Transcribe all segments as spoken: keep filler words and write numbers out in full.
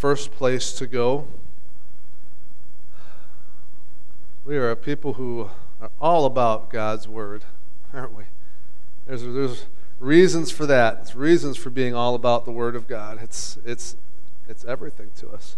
first place to go. We are a people who are all about God's Word, aren't we? There's, there's reasons for that. It's reasons for being all about the Word of God. It's, it's, it's everything to us.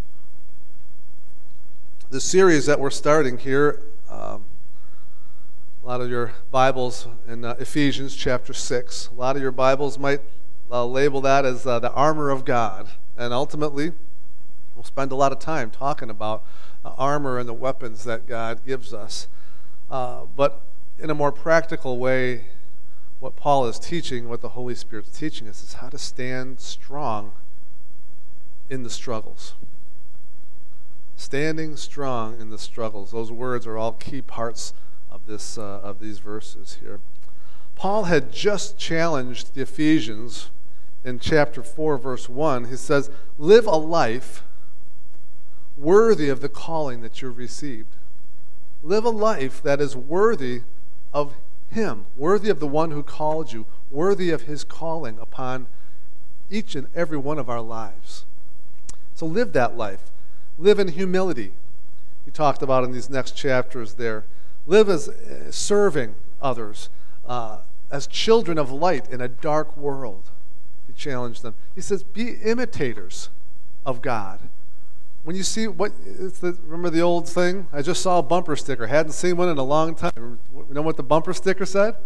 The series that we're starting here, um, a lot of your Bibles in uh, Ephesians chapter six, a lot of your Bibles might uh, label that as uh, the armor of God. And ultimately, we'll spend a lot of time talking about the armor and the weapons that God gives us. Uh, but in a more practical way, what Paul is teaching, what the Holy Spirit's teaching us, is how to stand strong in the struggles. Standing strong in the struggles. Those words are all key parts of this uh, of these verses here. Paul had just challenged the Ephesians in chapter four, verse one. He says, live a life worthy of the calling that you've received. Live a life that is worthy of Him, worthy of the one who called you, worthy of His calling upon each and every one of our lives. So live that life. Live in humility. He talked about in these next chapters there. Live as uh, serving others, uh, as children of light in a dark world. He challenged them. He says, be imitators of God. When you see what, it's the, remember the old thing? I just saw a bumper sticker. Hadn't seen one in a long time. You know what the bumper sticker said?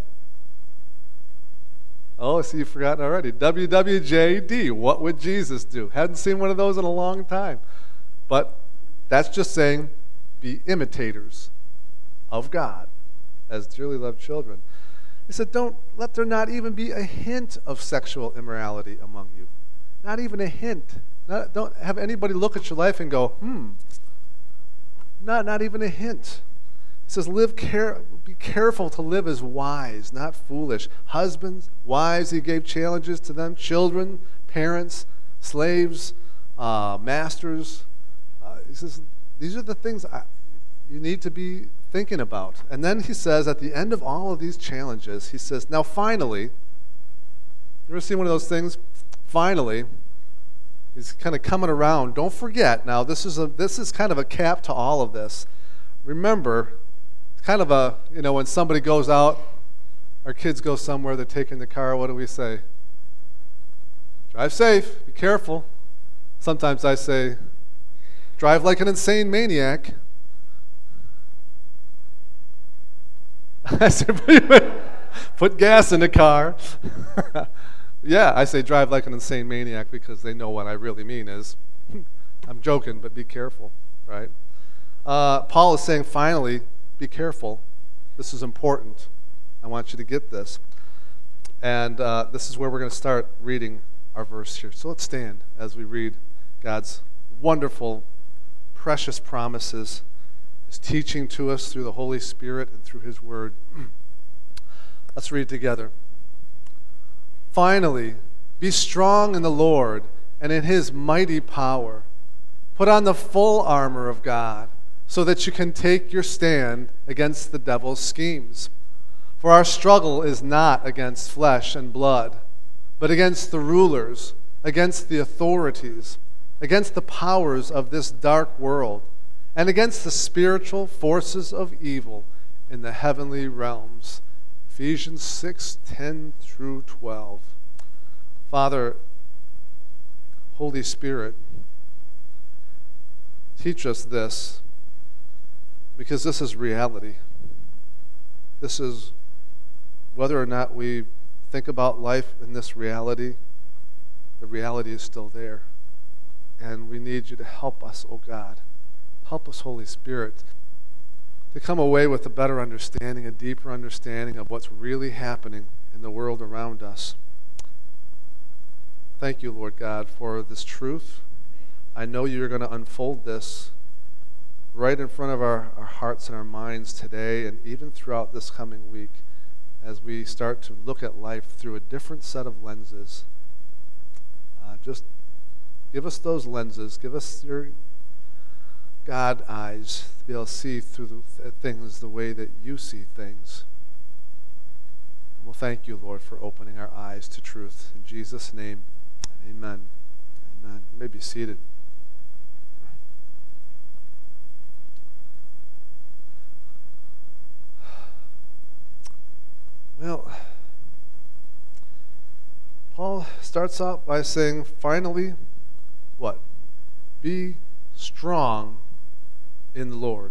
Oh, I see you've forgotten already. W W J D, what would Jesus do? Hadn't seen one of those in a long time. But that's just saying, be imitators of God as dearly loved children. He said, don't let there not even be a hint of sexual immorality among you. Not even a hint. Not, don't have anybody look at your life and go, hmm. Not, not even a hint. He says, live care, be careful to live as wise, not foolish. Husbands, wives, he gave challenges to them. Children, parents, slaves, uh, masters. Uh, he says, these are the things I, you need to be thinking about. And then he says, at the end of all of these challenges, he says, now finally, you ever seen one of those things? Finally, he's kind of coming around. Don't forget, now this is a this is kind of a cap to all of this. Remember, it's kind of a, you know, when somebody goes out, our kids go somewhere, they're taking the car, what do we say? Drive safe, be careful. Sometimes I say, drive like an insane maniac. I said, put gas in the car. Yeah, I say drive like an insane maniac because they know what I really mean is, I'm joking, but be careful, right? Uh, Paul is saying, finally, be careful. This is important. I want you to get this. And uh, this is where we're going to start reading our verse here. So let's stand as we read God's wonderful, precious promises, His teaching to us through the Holy Spirit and through His Word. Let's read together. Finally, be strong in the Lord and in His mighty power. Put on the full armor of God so that you can take your stand against the devil's schemes. For our struggle is not against flesh and blood, but against the rulers, against the authorities, against the powers of this dark world, and against the spiritual forces of evil in the heavenly realms. Ephesians six, ten through twelve. Father, Holy Spirit, teach us this, because this is reality. This is whether or not we think about life in this reality, the reality is still there. And we need you to help us, oh God. Help us, Holy Spirit, to come away with a better understanding, a deeper understanding of what's really happening in the world around us. Thank you, Lord God, for this truth. I know you're going to unfold this right in front of our, our hearts and our minds today and even throughout this coming week as we start to look at life through a different set of lenses. Uh, just give us those lenses. Give us your God eyes to be able to see through the th- things the way that you see things. And we'll thank you, Lord, for opening our eyes to truth. In Jesus' name, and amen. Amen. You may be seated. starts out by saying, finally, what? Be strong in the Lord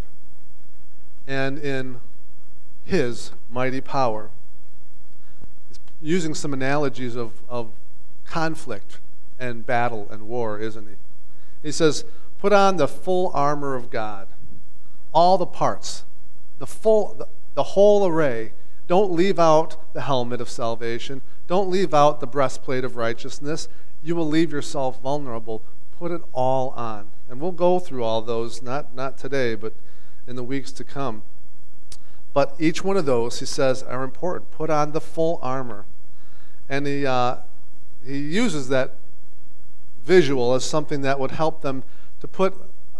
and in His mighty power. He's using some analogies of, of conflict and battle and war, isn't he? He says, put on the full armor of God, all the parts, the full, the, the whole array. Don't leave out the helmet of salvation. Don't leave out the breastplate of righteousness. You will leave yourself vulnerable. Put it all on. And we'll go through all those, not, not today, but in the weeks to come. But each one of those, he says, are important. Put on the full armor. And he, uh, he uses that visual as something that would help them to put,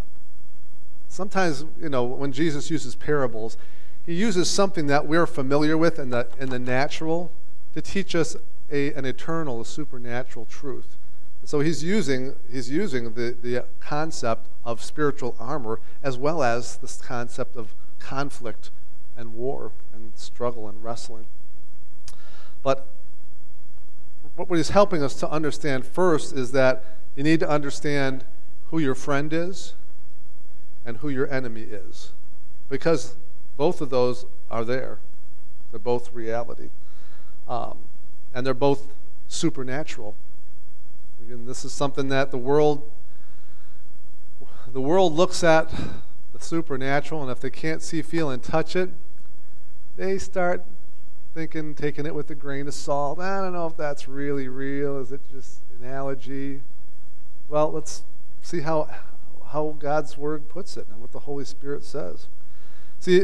sometimes, you know, when Jesus uses parables, he uses something that we're familiar with in the, in the natural to teach us a, an eternal, a supernatural truth. So he's using he's using the, the concept of spiritual armor as well as this concept of conflict and war and struggle and wrestling. But what he's helping us to understand first is that you need to understand who your friend is and who your enemy is, because both of those are there. They're both reality. Um, and they're both supernatural. Again, this is something that the world the world looks at the supernatural, and if they can't see, feel, and touch it, they start thinking, taking it with a grain of salt. I don't know if that's really real. Is it just analogy? Well, let's see how how God's Word puts it and what the Holy Spirit says. See,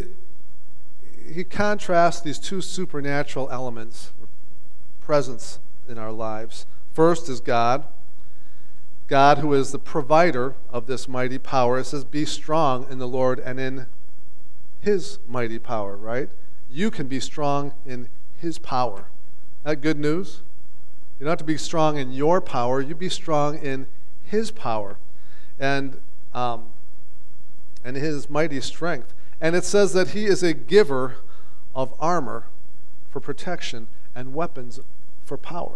he contrasts these two supernatural elements, presence in our lives. First is God. God, who is the provider of this mighty power. It says, be strong in the Lord and in His mighty power, right? You can be strong in His power. Isn't that good news? You don't have to be strong in your power. You be strong in His power and, um, and His mighty strength. And it says that He is a giver of armor for protection and weapons for power.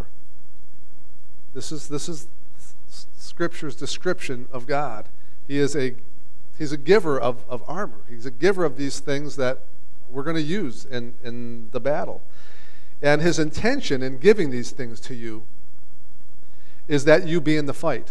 This is this is Scripture's description of God. He is a He's a giver of, of armor. He's a giver of these things that we're going to use in, in the battle. And His intention in giving these things to you is that you be in the fight.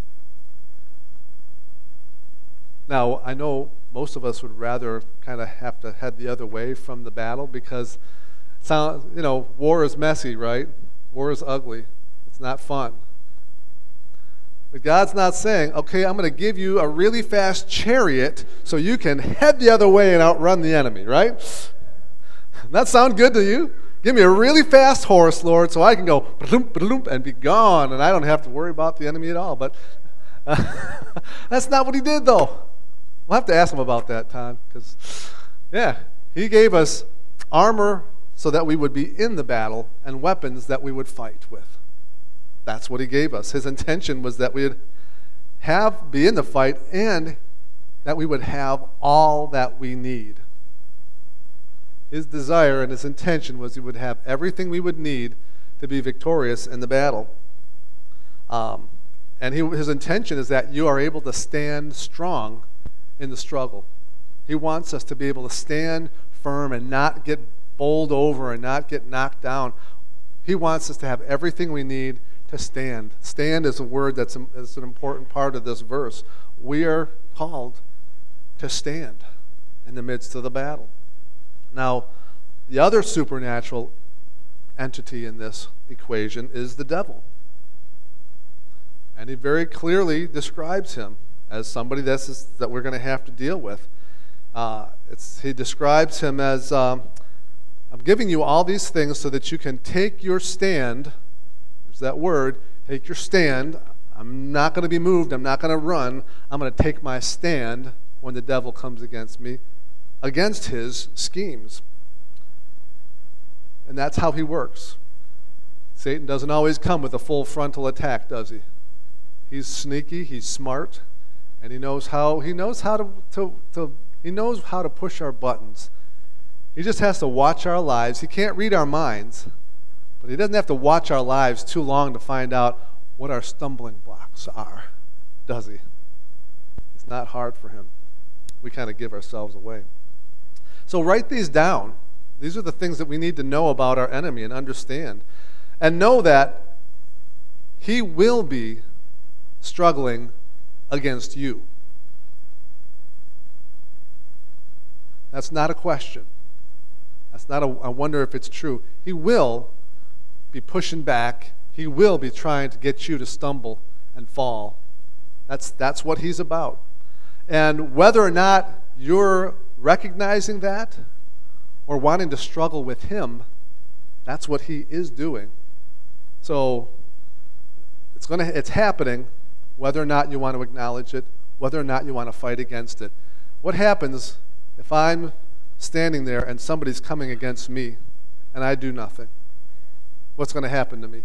Now, I know most of us would rather kind of have to head the other way from the battle because, sound, you know, war is messy, right? War is ugly. It's not fun. But God's not saying, okay, I'm going to give you a really fast chariot so you can head the other way and outrun the enemy, right? Doesn't that sound good to you? Give me a really fast horse, Lord, so I can go ba-doom, ba-doom, and be gone, and I don't have to worry about the enemy at all. But uh, that's not what He did, though. We'll have to ask Him about that, Todd, because, yeah, He gave us armor so that we would be in the battle and weapons that we would fight with. That's what He gave us. His intention was that we would have, be in the fight and that we would have all that we need. His desire and His intention was He would have everything we would need to be victorious in the battle. Um, and he, His intention is that you are able to stand strong in the struggle. He wants us to be able to stand firm and not get bowled over and not get knocked down. He wants us to have everything we need to stand. Stand is a word that's a, is an important part of this verse. We are called to stand in the midst of the battle. Now, the other supernatural entity in this equation is the devil. And he very clearly describes him as somebody that's, is, that we're going to have to deal with. Uh, it's, he describes him as, um, I'm giving you all these things so that you can take your stand. There's that word, take your stand. I'm not going to be moved. I'm not going to run. I'm going to take my stand when the devil comes against me, against his schemes. And that's how he works. Satan doesn't always come with a full frontal attack, does he? He's sneaky, he's smart, and he knows how he knows how to, to, to he knows how to push our buttons. He just has to watch our lives. He can't read our minds, But he doesn't have to watch our lives too long to find out what our stumbling blocks are, does he? It's not hard for him. We kind of give ourselves away. So write these down. These are the things that we need to know about our enemy and understand. And know that he will be struggling against you. That's not a question. That's not a, I wonder if it's true. He will be pushing back. He will be trying to get you to stumble and fall. That's, that's what he's about. And whether or not you're recognizing that or wanting to struggle with him, that's what he is doing. So it's going to, it's happening whether or not you want to acknowledge it, whether or not you want to fight against it. What happens if I'm standing there and somebody's coming against me and I do nothing? What's going to happen to me?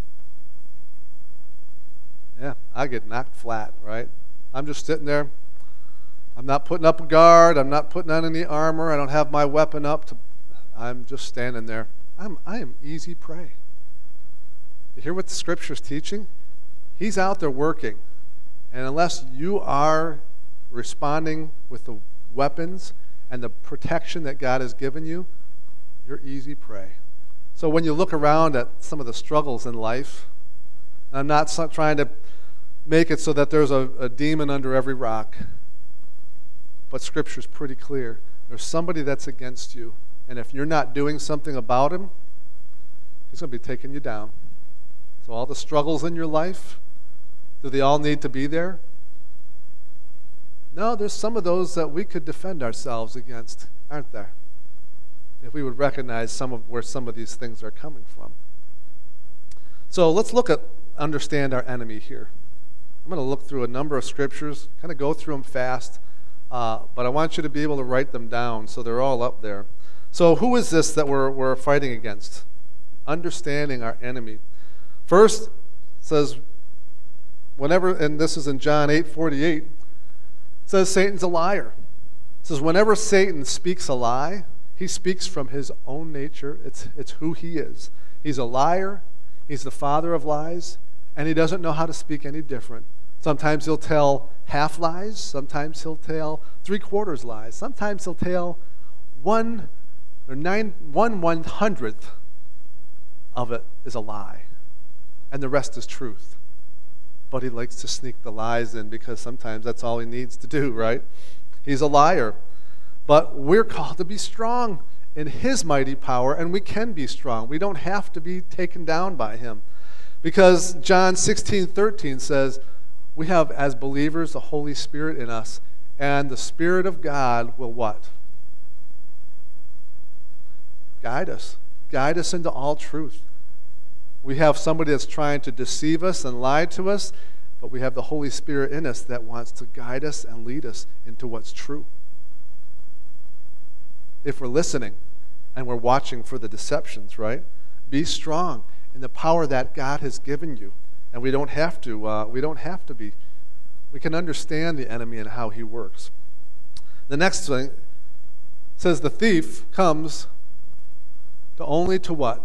Yeah, I get knocked flat, right? I'm just sitting there. I'm not putting up a guard. I'm not putting on any armor. I don't have my weapon up. To, I'm just standing there. I'm, I am easy prey. You hear what the Scripture's teaching? He's out there working. And unless you are responding with the weapons and the protection that God has given you, you're easy prey. So when you look around at some of the struggles in life, and I'm not so, trying to make it so that there's a, a demon under every rock, but Scripture's pretty clear. There's somebody that's against you, and if you're not doing something about him, he's going to be taking you down. So all the struggles in your life, do they all need to be there? No, there's some of those that we could defend ourselves against, aren't there? If we would recognize some of where some of these things are coming from. So let's look at, understand our enemy here. I'm going to look through a number of scriptures, kind of go through them fast, uh, but I want you to be able to write them down so they're all up there. So who is this that we're, we're fighting against? Understanding our enemy. First, it says, whenever, and this is in John eight forty-eight, it says Satan's a liar. It says whenever Satan speaks a lie, he speaks from his own nature. It's, it's who he is. He's a liar. He's the father of lies, and he doesn't know how to speak any different. Sometimes he'll tell half lies. Sometimes he'll tell three-quarters lies. Sometimes he'll tell one or nine, one one-hundredth of it is a lie, and the rest is truth. But he likes to sneak the lies in because sometimes that's all he needs to do, right? He's a liar. But we're called to be strong in his mighty power, and we can be strong. We don't have to be taken down by him. Because John sixteen thirteen says, we have, as believers, the Holy Spirit in us, and the Spirit of God will what? Guide us. Guide us into all truth. We have somebody that's trying to deceive us and lie to us, but we have the Holy Spirit in us that wants to guide us and lead us into what's true. If we're listening and we're watching for the deceptions, right? Be strong in the power that God has given you. And we don't have to, uh, we don't have to be. We can understand the enemy and how he works. The next thing says the thief comes to only to what?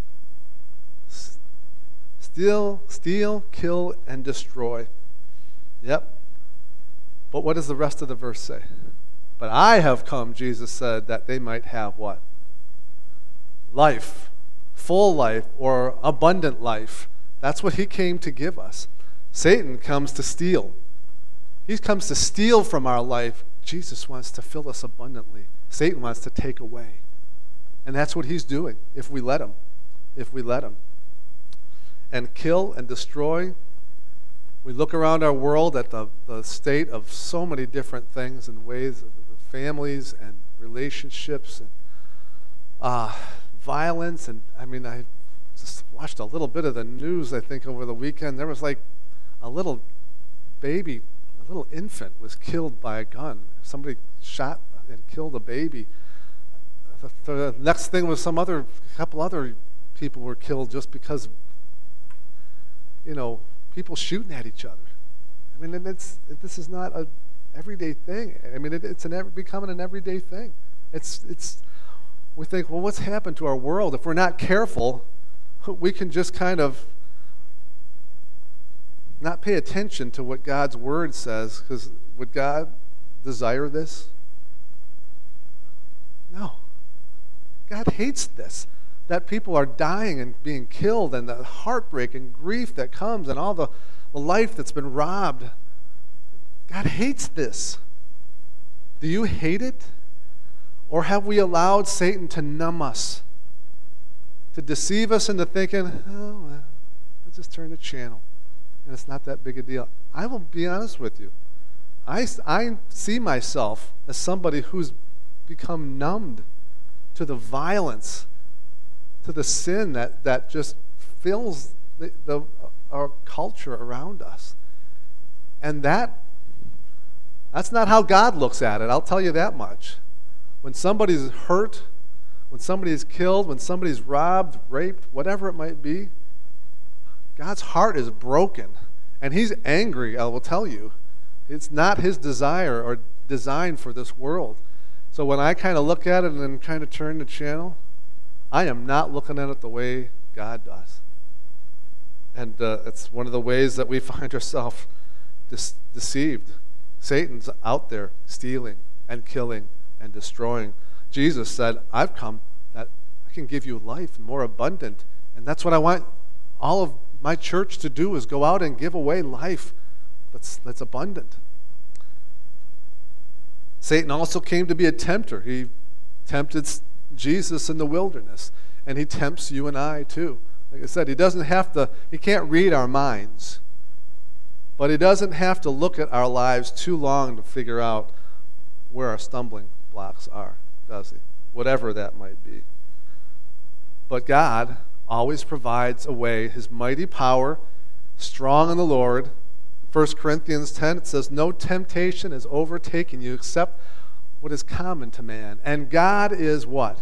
Steal, steal, kill, and destroy. Yep. But what does the rest of the verse say? But I have come, Jesus said, that they might have what? Life. Full life or abundant life. That's what he came to give us. Satan comes to steal. He comes to steal from our life. Jesus wants to fill us abundantly. Satan wants to take away. And that's what he's doing if we let him. If we let him. And kill and destroy. We look around our world at the, the state of so many different things and ways, of families and relationships and uh, violence. And I mean, I just watched a little bit of the news, I think, over the weekend. There was like a little baby, a little infant was killed by a gun. Somebody shot and killed a baby. The, the next thing was some other, a couple other people were killed just because, you know, people shooting at each other. I mean, and it's it, this is not a everyday thing. I mean, it, it's an ever, becoming an everyday thing. It's it's. We think, well, what's happened to our world? If we're not careful, we can just kind of not pay attention to what God's word says, because would God desire this? No. God hates this, that people are dying and being killed, and the heartbreak and grief that comes, and all the, the life that's been robbed. God hates this. Do you hate it? Or have we allowed Satan to numb us, to deceive us into thinking, oh, well, let's just turn the channel, and it's not that big a deal? I will be honest with you. I, I see myself as somebody who's become numbed to the violence, to the sin that, that just fills the, the, our culture around us. And that that's not how God looks at it, I'll tell you that much. When somebody's hurt, when somebody's killed, when somebody's robbed, raped, whatever it might be, God's heart is broken. And he's angry, I will tell you. It's not his desire or design for this world. So when I kind of look at it and then kind of turn the channel, I am not looking at it the way God does. And uh, it's one of the ways that we find ourselves de- deceived. Satan's out there stealing and killing and destroying. Jesus said, I've come that I can give you life more abundant. And that's what I want all of my church to do, is go out and give away life that's, that's abundant. Satan also came to be a tempter. He tempted Jesus in the wilderness, and he tempts you and I too. Like I said, he doesn't have to, he can't read our minds, but he doesn't have to look at our lives too long to figure out where our stumbling blocks are, does he? Whatever that might be. But God always provides a way, his mighty power, strong in the Lord. First Corinthians ten, it says, no temptation has overtaken you except what is common to man. And God is what?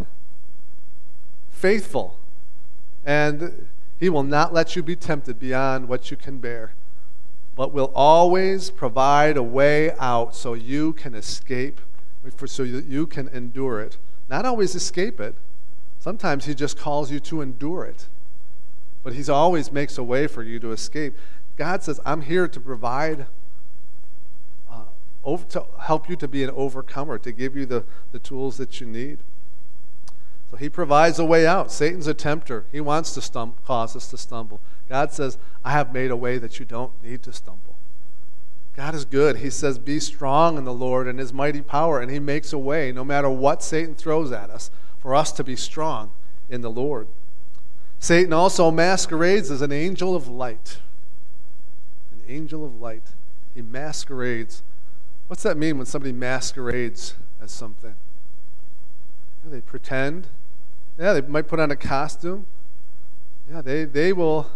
Faithful. And he will not let you be tempted beyond what you can bear, but will always provide a way out so you can escape, so that you can endure it. Not always escape it. Sometimes he just calls you to endure it. But he always makes a way for you to escape. God says, I'm here to provide, uh, over, to help you to be an overcomer, to give you the, the tools that you need. So he provides a way out. Satan's a tempter. He wants to stum- cause us to stumble. God says, I have made a way that you don't need to stumble. God is good. He says, be strong in the Lord and his mighty power, and he makes a way no matter what Satan throws at us for us to be strong in the Lord. Satan also masquerades as an angel of light. An angel of light. He masquerades. What's that mean when somebody masquerades as something? They pretend. Yeah, they might put on a costume. Yeah, they, they will,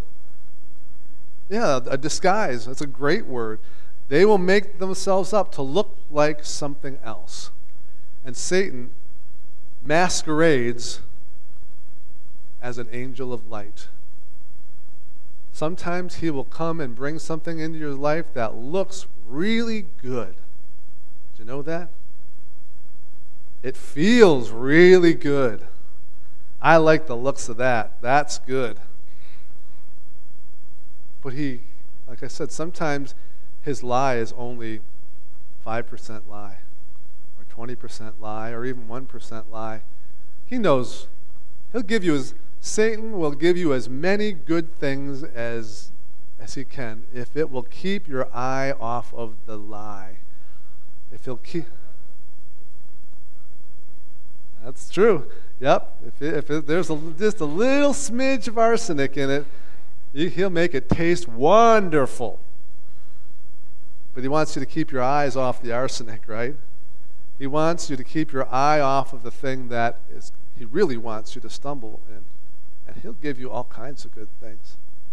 yeah, a disguise. That's a great word. They will make themselves up to look like something else. And Satan masquerades as an angel of light. Sometimes he will come and bring something into your life that looks really good. Did you know that? It feels really good. I like the looks of that. That's good. But he, like I said, sometimes his lie is only five percent lie, or twenty percent lie, or even one percent lie. He knows. He'll give you as, Satan will give you as many good things as, as he can if it will keep your eye off of the lie. If he'll keep... That's true. Yep. If, it, if it, there's a, just a little smidge of arsenic in it, you, he'll make it taste wonderful. But he wants you to keep your eyes off the arsenic, right? He wants you to keep your eye off of the thing that is, he really wants you to stumble in. And he'll give you all kinds of good things.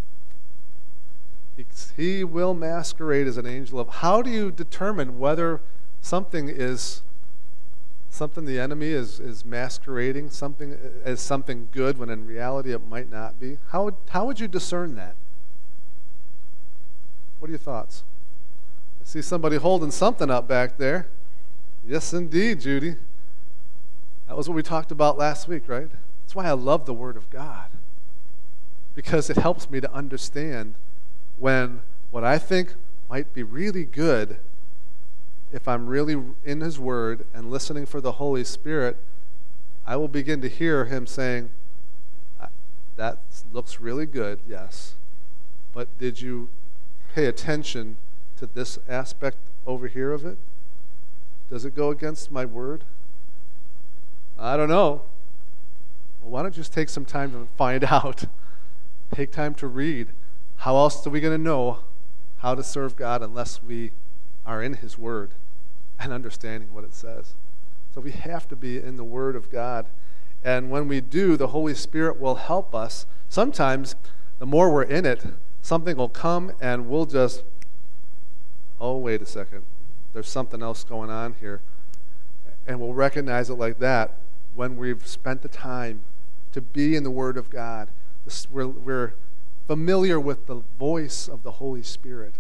He, he will masquerade as an angel of... How do you determine whether something is... something the enemy is, is masquerading something as something good when in reality it might not be? How would, how would you discern that? What are your thoughts? I see somebody holding something up back there. Yes, indeed, Judy. That was what we talked about last week, right? That's why I love the Word of God. because it helps me to understand when what I think might be really good, if I'm really in His Word and listening for the Holy Spirit, I will begin to hear Him saying, that looks really good, yes, but did you pay attention to this aspect over here of it? Does it go against my Word? I don't know. Well, why don't you just take some time to find out? Take time to read. How else are we going to know how to serve God unless we are in His Word and understanding what it says? So we have to be in the Word of God. And when we do, the Holy Spirit will help us. Sometimes, the more we're in it, something will come and we'll just, oh, wait a second. There's something else going on here. And we'll recognize it like that when we've spent the time to be in the Word of God. This, we're, we're familiar with the voice of the Holy Spirit.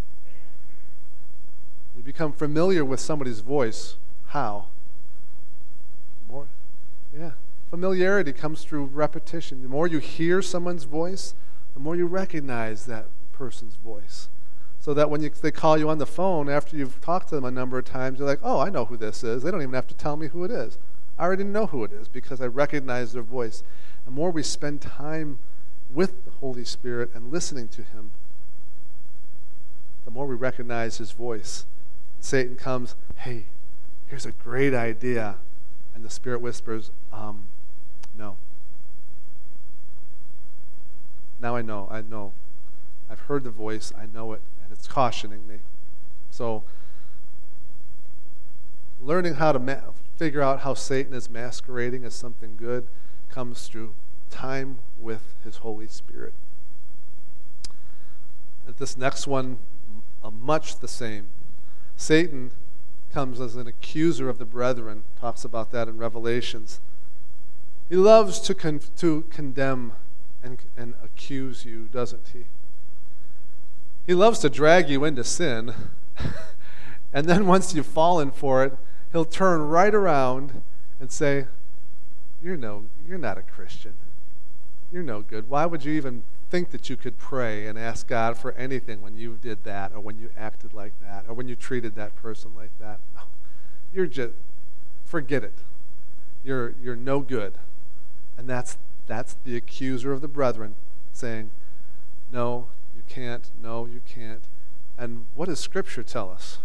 You become familiar with somebody's voice. How? More, yeah. Familiarity comes through repetition. The more you hear someone's voice, the more you recognize that person's voice. So that when you, they call you on the phone after you've talked to them a number of times, you're like, oh, I know who this is. They don't even have to tell me who it is. I already know who it is because I recognize their voice. The more we spend time with the Holy Spirit and listening to Him, the more we recognize His voice. Satan comes, hey, here's a great idea. And the Spirit whispers, um, no. Now I know, I know. I've heard the voice, I know it, and it's cautioning me. So, learning how to ma- figure out how Satan is masquerading as something good comes through time with His Holy Spirit. And this next one, uh, much the same. Satan comes as an accuser of the brethren, talks about that in Revelations. He loves to con- to condemn and, and accuse you, doesn't he? He loves to drag you into sin, and then once you've fallen for it, he'll turn right around and say, You're no, you're not a Christian. You're no good. Why would you even think that you could pray and ask God for anything when you did that, or when you acted like that, or when you treated that person like that? No. You're just, forget it. You're you're no good. And that's that's the accuser of the brethren saying, no, you can't, no, you can't. And what does Scripture tell us?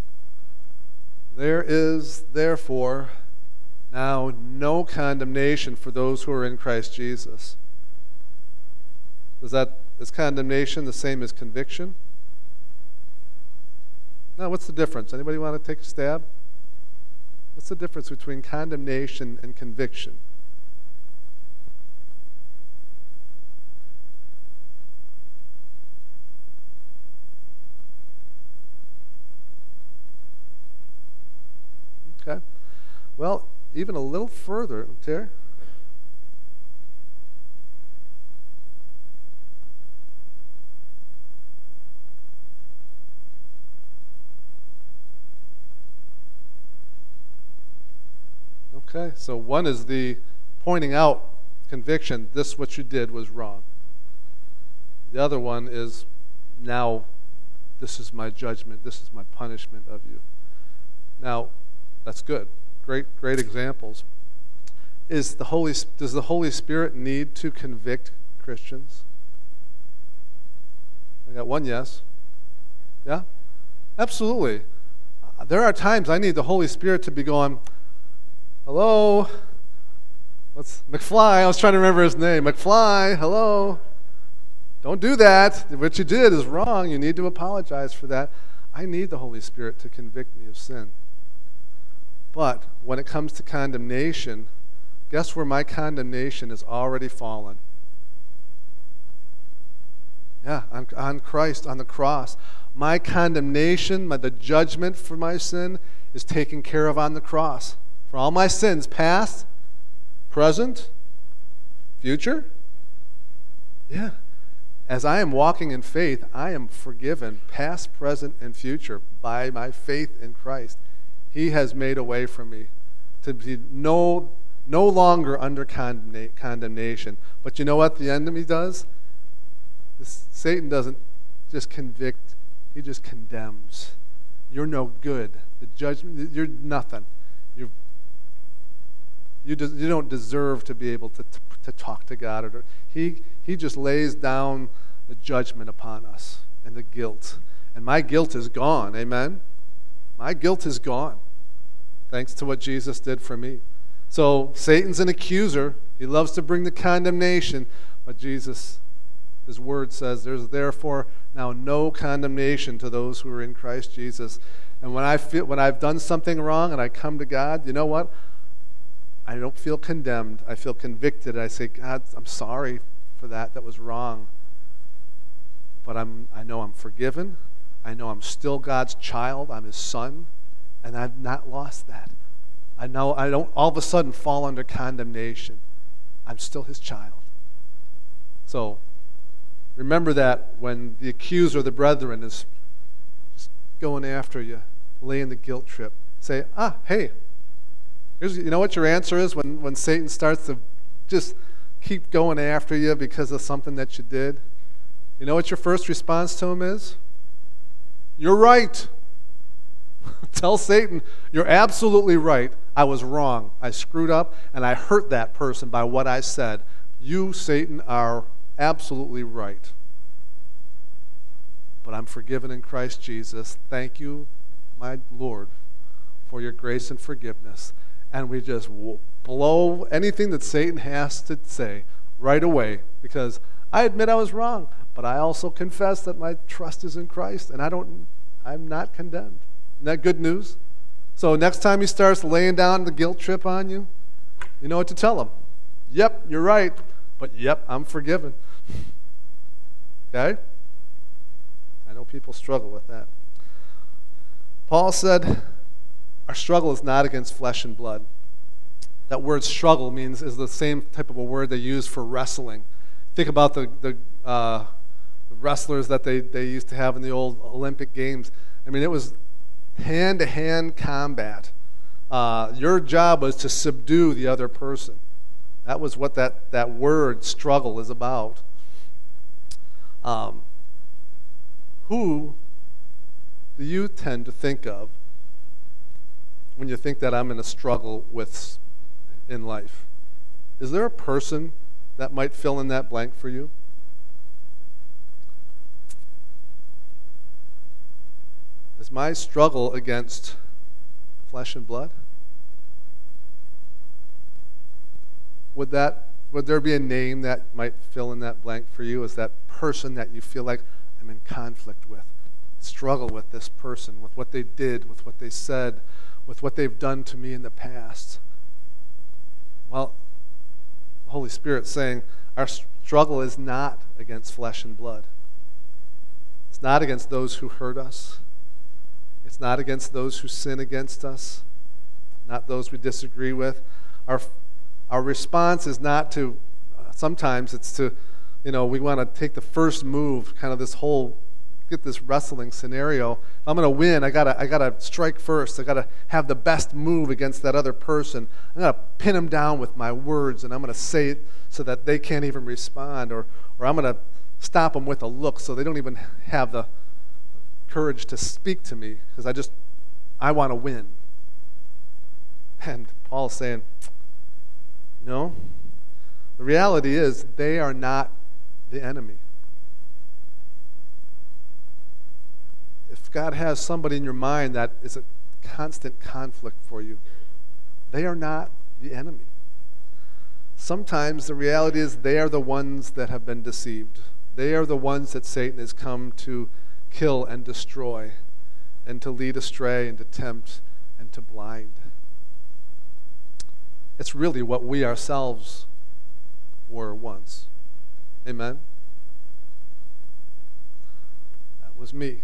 There is, therefore, now no condemnation for those who are in Christ Jesus. Is that, is condemnation the same as conviction? Now, what's the difference? Anybody want to take a stab? What's the difference between condemnation and conviction? Okay. Well, even a little further, Terry. Okay, so one is the pointing out conviction, this what you did was wrong. The other one is, now this is my judgment, this is my punishment of you. Now, that's good. Great, great examples. Is the Holy, does the Holy Spirit need to convict Christians? I got one yes. Yeah? Absolutely. There are times I need the Holy Spirit to be going, hello? What's McFly? I was trying to remember his name. McFly, hello? Don't do that. What you did is wrong. You need to apologize for that. I need the Holy Spirit to convict me of sin. But when it comes to condemnation, guess where my condemnation is already fallen? Yeah, on, on Christ, on the cross. My condemnation, my, the judgment for my sin is taken care of on the cross. For all my sins, past, present, future. Yeah. As I am walking in faith, I am forgiven, past, present, and future, by my faith in Christ. He has made a way for me to be no, no longer under condemna- condemnation. But you know what the enemy does? This, Satan doesn't just convict, he just condemns. You're no good. The judgment, you're nothing. You're, you des, you don't deserve to be able to, to, to talk to God. Or to, he, he just lays down the judgment upon us and the guilt. And my guilt is gone, amen? My guilt is gone, thanks to what Jesus did for me. So Satan's an accuser. He loves to bring the condemnation, but Jesus, his word says, there's therefore now no condemnation to those who are in Christ Jesus. And when I feel when I've done something wrong and I come to God, you know what? I don't feel condemned. I feel convicted. I say, God, I'm sorry for that. That was wrong. But I'm I know I'm forgiven. I know I'm still God's child. I'm his son. And I've not lost that. I know I don't all of a sudden fall under condemnation. I'm still his child. So remember that when the accuser, the brethren, is just going after you, laying the guilt trip. Say, ah, hey, here's, you know what your answer is when, when Satan starts to just keep going after you because of something that you did? You know what your first response to him is? You're right. Tell Satan, you're absolutely right. I was wrong. I screwed up, and I hurt that person by what I said. You, Satan, are absolutely right. But I'm forgiven in Christ Jesus. Thank you, my Lord, for your grace and forgiveness. And we just blow anything that Satan has to say right away, because I admit I was wrong, but I also confess that my trust is in Christ, and I don't, I'm not condemned. Isn't that good news? So next time he starts laying down the guilt trip on you, you know what to tell him. Yep, you're right, but yep, I'm forgiven. Okay? I know people struggle with that. Paul said, our struggle is not against flesh and blood. That word struggle means is the same type of a word they use for wrestling. Think about the, the, uh, the wrestlers that they, they used to have in the old Olympic Games. I mean, it was hand-to-hand combat. Uh, your job was to subdue the other person. That was what that, that word struggle is about. Um, who do you tend to think of when you think that I'm in a struggle with in life? Is there a person that might fill in that blank for you? Is my struggle against flesh and blood? Would that would there be a name that might fill in that blank for you? Is that person that you feel like I'm in conflict with? Struggle with this person, with what they did, with what they said, with what they've done to me in the past. Well, the Holy Spirit's saying our struggle is not against flesh and blood. It's not against those who hurt us. It's not against those who sin against us, not those we disagree with. Our our response is not to, uh, sometimes it's to, you know, we want to take the first move, kind of this whole, get this wrestling scenario. If I'm going to win, I gotta I gotta strike first. I gotta have the best move against that other person. I'm gonna pin them down with my words, and I'm gonna say it so that they can't even respond, or or I'm gonna stop them with a look so they don't even have the courage to speak to me, because I just I want to win. And Paul's saying, no. The reality is they are not the enemy. If God has somebody in your mind that is a constant conflict for you, they are not the enemy. Sometimes the reality is they are the ones that have been deceived. They are the ones that Satan has come to kill and destroy, and to lead astray, and to tempt, and to blind. It's really what we ourselves were once. Amen? That was me.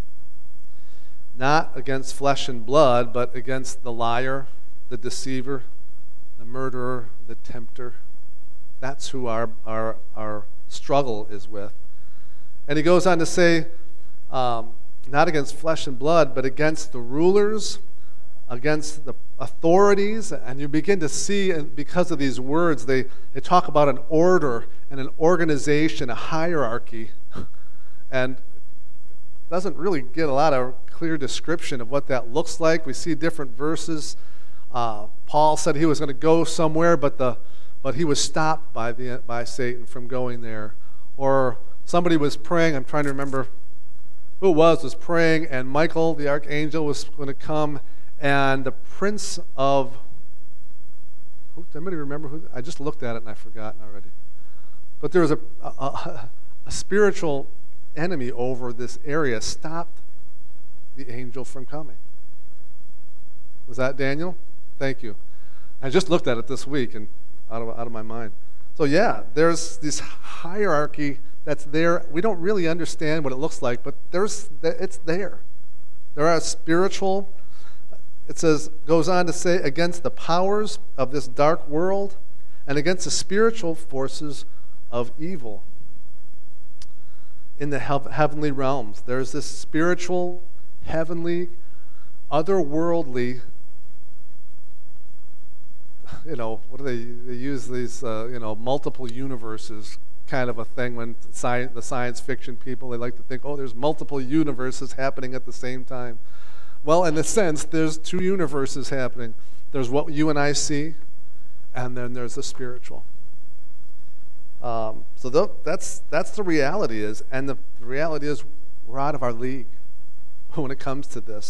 Not against flesh and blood, but against the liar, the deceiver, the murderer, the tempter. That's who our, our, our struggle is with. And he goes on to say, um, not against flesh and blood, but against the rulers, against the authorities, and you begin to see, and because of these words, they, they talk about an order and an organization, a hierarchy, and doesn't really get a lot of clear description of what that looks like. We see different verses. Uh, Paul said he was going to go somewhere, but the but he was stopped by the by Satan from going there. Or somebody was praying. I'm trying to remember who it was was praying, and Michael, the archangel, was going to come, and the prince of. Who, does anybody remember who? I just looked at it and I've forgotten already. But there was a a, a, a spiritual enemy over this area stopped the angel from coming. Was that Daniel? Thank you. I just looked at it this week and out of out of my mind. So yeah, there's this hierarchy that's there. We don't really understand what it looks like, but there's it's there. There are spiritual. It says goes on to say against the powers of this dark world and against the spiritual forces of evil in the heavenly realms. There's this spiritual, heavenly, otherworldly, you know, what do they, they use these, uh, you know, multiple universes kind of a thing when science, the science fiction people, they like to think, oh, there's multiple universes happening at the same time. Well, in a sense, there's two universes happening. There's what you and I see, and then there's the spiritual. Um, so th- that's that's the reality is, and the, the reality is we're out of our league when it comes to this.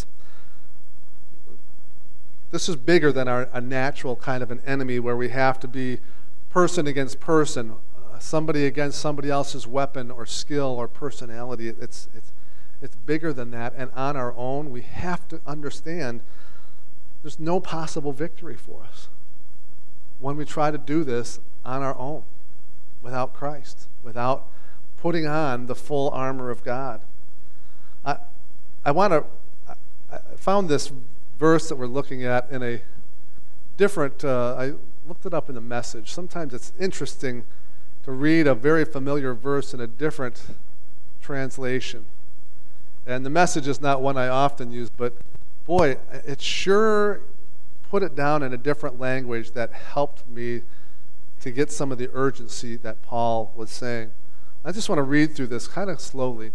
This is bigger than our a natural kind of an enemy where we have to be person against person, uh, somebody against somebody else's weapon or skill or personality. It's it's it's bigger than that, and on our own we have to understand there's no possible victory for us when we try to do this on our own. Without Christ, without putting on the full armor of God. I, I want to. I found this verse that we're looking at in a different. Uh, I looked it up in the Message. Sometimes it's interesting to read a very familiar verse in a different translation. And the Message is not one I often use, but boy, it sure put it down in a different language that helped me to get some of the urgency that Paul was saying. I just want to read through this kind of slowly.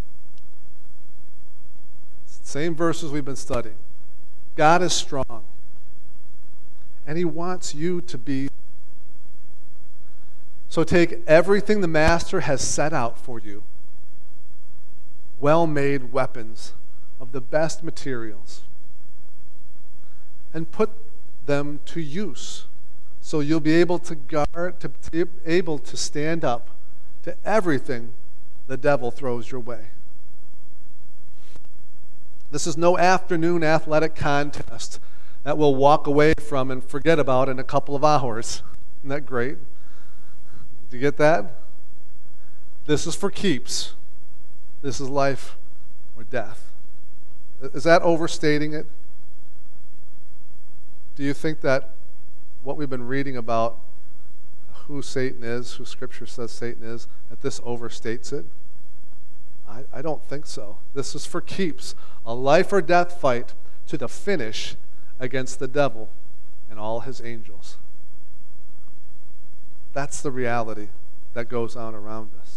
Same verses we've been studying. God is strong, and he wants you to be. So take everything the Master has set out for you, well-made weapons of the best materials, and put them to use. So you'll be able to guard, to, to be able to stand up to everything the devil throws your way. This is no afternoon athletic contest that we'll walk away from and forget about in a couple of hours. Isn't that great? Do you get that? This is for keeps. This is life or death. Is that overstating it? Do you think that what we've been reading about who Satan is, who Scripture says Satan is, that this overstates it? I, I don't think so. This is for keeps. A life or death fight to the finish against the devil and all his angels. That's the reality that goes on around us.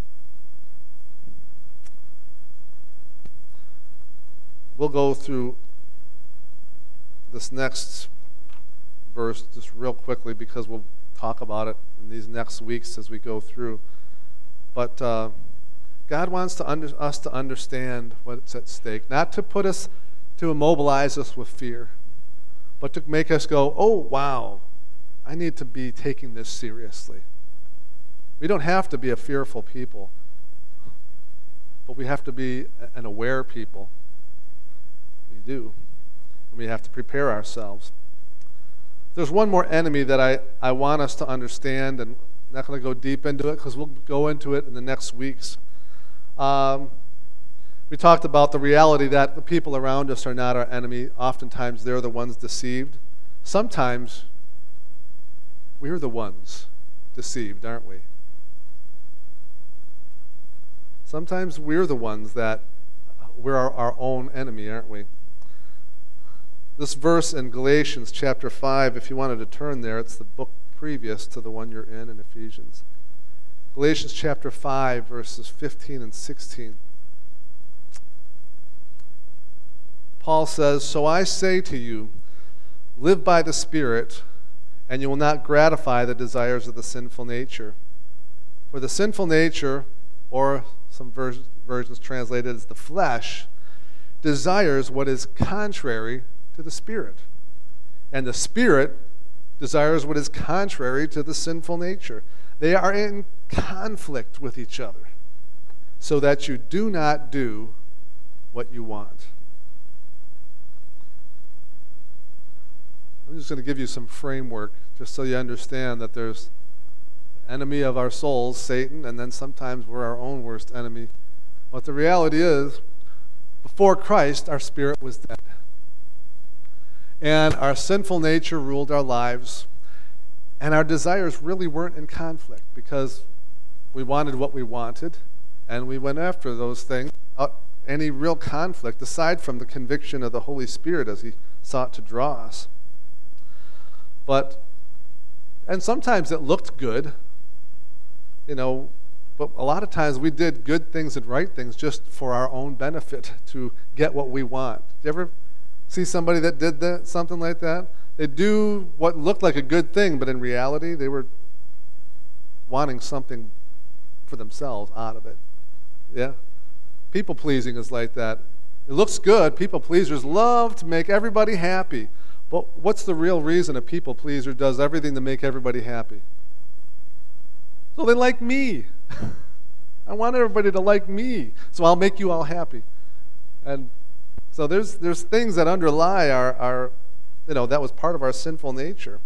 We'll go through this next verse just real quickly because we'll talk about it in these next weeks as we go through. But uh, God wants to under, us to understand what's at stake, not to put us, to immobilize us with fear, but to make us go, oh, wow, I need to be taking this seriously. We don't have to be a fearful people, but we have to be an aware people. We do. And we have to prepare ourselves. There's one more enemy that I, I want us to understand, and I'm not going to go deep into it because we'll go into it in the next weeks. Um, we talked about the reality that the people around us are not our enemy. Oftentimes they're the ones deceived. Sometimes we're the ones deceived, aren't we? Sometimes we're the ones that we're our, our own enemy, aren't we? This verse in Galatians chapter five, if you wanted to turn there, it's the book previous to the one you're in in Ephesians. Galatians chapter five, verses fifteen and sixteen. Paul says, "So I say to you, live by the Spirit, and you will not gratify the desires of the sinful nature. For the sinful nature," or some vers- versions translated as the flesh, "desires what is contrary to the Spirit. And the Spirit desires what is contrary to the sinful nature. They are in conflict with each other, so that you do not do what you want." I'm just going to give you some framework, just so you understand that there's the enemy of our souls, Satan, and then sometimes we're our own worst enemy. But the reality is, before Christ, our spirit was dead. And our sinful nature ruled our lives, and our desires really weren't in conflict because we wanted what we wanted, and we went after those things without any real conflict, aside from the conviction of the Holy Spirit as He sought to draw us. But, and sometimes it looked good, you know, but a lot of times we did good things and right things just for our own benefit to get what we want. Did you ever see somebody that did that, something like that? They do what looked like a good thing, but in reality, they were wanting something for themselves out of it. Yeah? People pleasing is like that. It looks good. People pleasers love to make everybody happy. But what's the real reason a people pleaser does everything to make everybody happy? So they like me. I want everybody to like me, so I'll make you all happy. And so there's there's things that underlie our, our, you know, that was part of our sinful nature.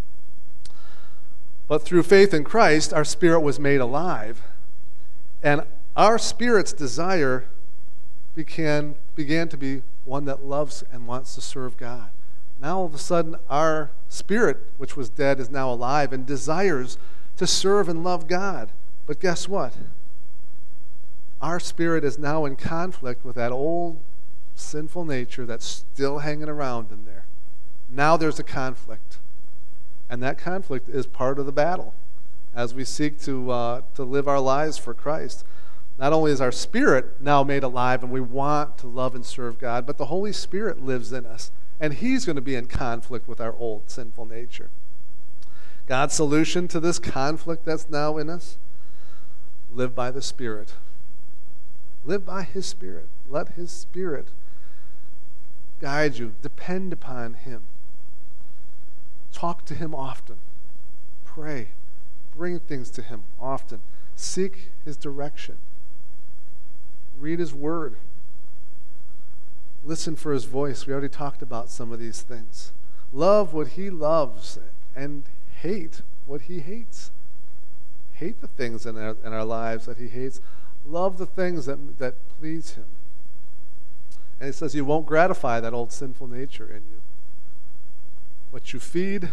But through faith in Christ, our spirit was made alive. And our spirit's desire began, began to be one that loves and wants to serve God. Now all of a sudden, our spirit, which was dead, is now alive and desires to serve and love God. But guess what? Our spirit is now in conflict with that old sinful nature that's still hanging around in there. Now there's a conflict. And that conflict is part of the battle as we seek to, uh, to live our lives for Christ. Not only is our spirit now made alive and we want to love and serve God, but the Holy Spirit lives in us. And He's going to be in conflict with our old sinful nature. God's solution to this conflict that's now in us? Live by the Spirit. Live by His Spirit. Let His Spirit guide you. Depend upon Him. Talk to Him often. Pray. Bring things to Him often. Seek His direction. Read His Word. Listen for His voice. We already talked about some of these things. Love what He loves and hate what He hates. Hate the things in our, in our lives that He hates. Love the things that, that please Him. And He says you won't gratify that old sinful nature in you. What you feed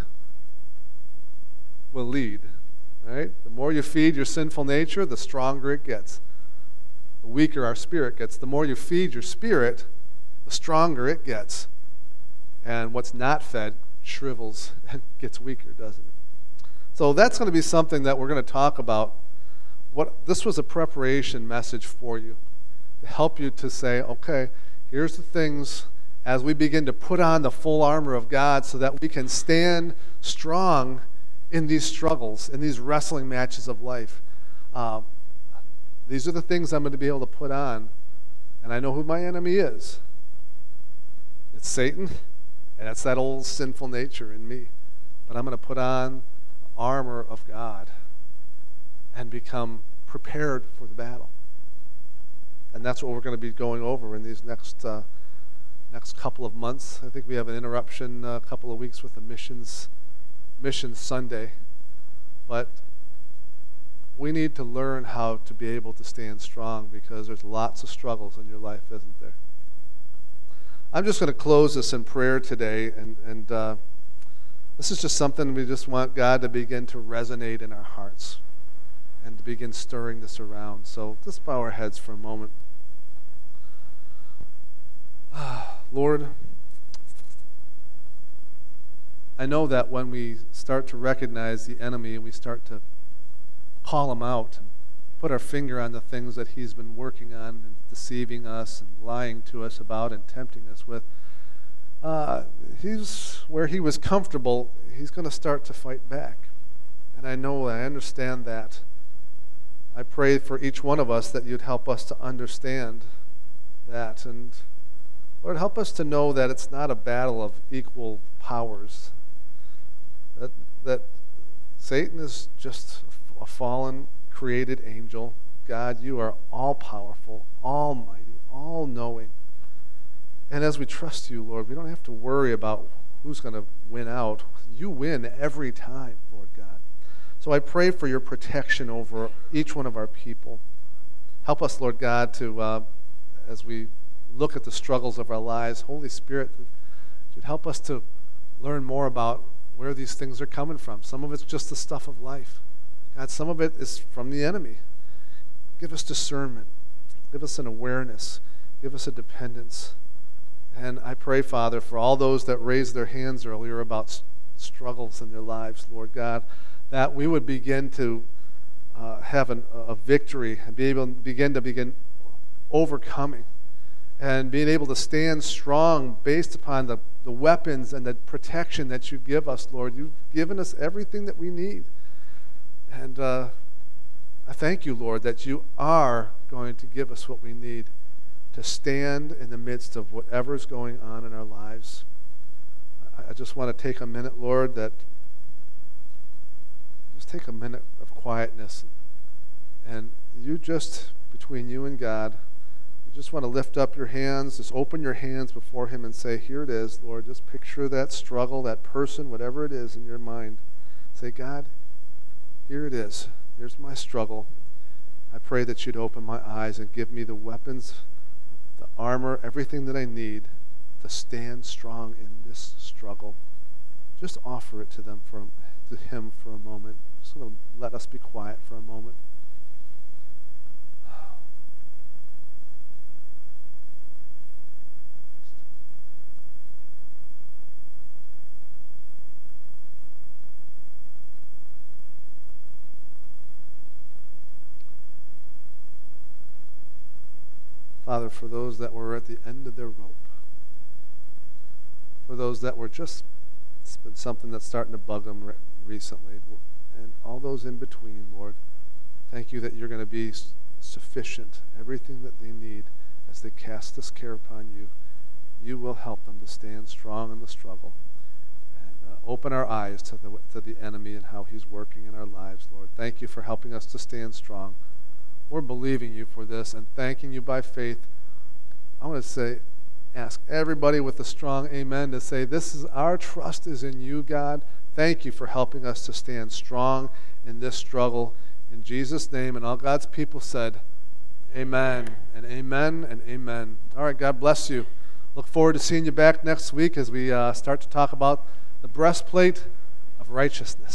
will lead. Right? The more you feed your sinful nature, the stronger it gets. The weaker our spirit gets. The more you feed your spirit, the stronger it gets. And what's not fed shrivels and gets weaker, doesn't it? So that's going to be something that we're going to talk about. What this was a preparation message for you to help you to say, okay, here's the things as we begin to put on the full armor of God so that we can stand strong in these struggles, in these wrestling matches of life. Um, these are the things I'm going to be able to put on. And I know who my enemy is. It's Satan, and that's that old sinful nature in me. But I'm going to put on the armor of God and become prepared for the battle. And that's what we're going to be going over in these next uh, next couple of months. I think we have an interruption a couple of weeks with the missions Mission Sunday. But we need to learn how to be able to stand strong because there's lots of struggles in your life, isn't there? I'm just going to close this in prayer today, and, and uh, this is just something we just want God to begin to resonate in our hearts and to begin stirring this around. So just bow our heads for a moment. Ah, Lord, I know that when we start to recognize the enemy and we start to call him out and put our finger on the things that he's been working on and deceiving us and lying to us about and tempting us with, uh, he's where he was comfortable, he's going to start to fight back. And I know, I understand that. I pray for each one of us that you'd help us to understand that. And Lord, help us to know that it's not a battle of equal powers. That, that Satan is just a fallen, created angel. God, you are all-powerful, almighty, all-knowing. And as we trust you, Lord, we don't have to worry about who's going to win out. You win every time, Lord God. So I pray for your protection over each one of our people. Help us, Lord God, to, uh, as we look at the struggles of our lives, Holy Spirit, you'd help us to learn more about where these things are coming from. Some of it's just the stuff of life. God, some of it is from the enemy. Give us discernment. Give us an awareness. Give us a dependence. And I pray, Father, for all those that raised their hands earlier about s- struggles in their lives, Lord God, that we would begin to uh, have an, a victory and be able to begin to begin overcoming and being able to stand strong based upon the, the weapons and the protection that you give us, Lord. You've given us everything that we need. And uh, I thank you, Lord, that you are going to give us what we need to stand in the midst of whatever is going on in our lives. I, I just want to take a minute, Lord, that just take a minute of quietness. And you just, between you and God, you just want to lift up your hands, just open your hands before him and say, here it is, Lord. Just picture that struggle, that person, whatever it is in your mind. Say, God, here it is. Here's my struggle. I pray that you'd open my eyes and give me the weapons, the armor, everything that I need to stand strong in this struggle. Just offer it to them for to him for a moment. Just want to let us be quiet for a moment. Father, for those that were at the end of their rope, for those that were just, it's been something that's starting to bug them re- recently, and all those in between, Lord, thank you that you're going to be sufficient, everything that they need as they cast this care upon you. You will help them to stand strong in the struggle and uh, open our eyes to the to the enemy and how he's working in our lives, Lord. Thank you for helping us to stand strong. We're believing you for this and thanking you by faith. I want to say, ask everybody with a strong amen to say, this is our trust is in you, God. Thank you for helping us to stand strong in this struggle. In Jesus' name, and all God's people said, amen and amen and amen. All right, God bless you. Look forward to seeing you back next week as we uh, start to talk about the breastplate of righteousness.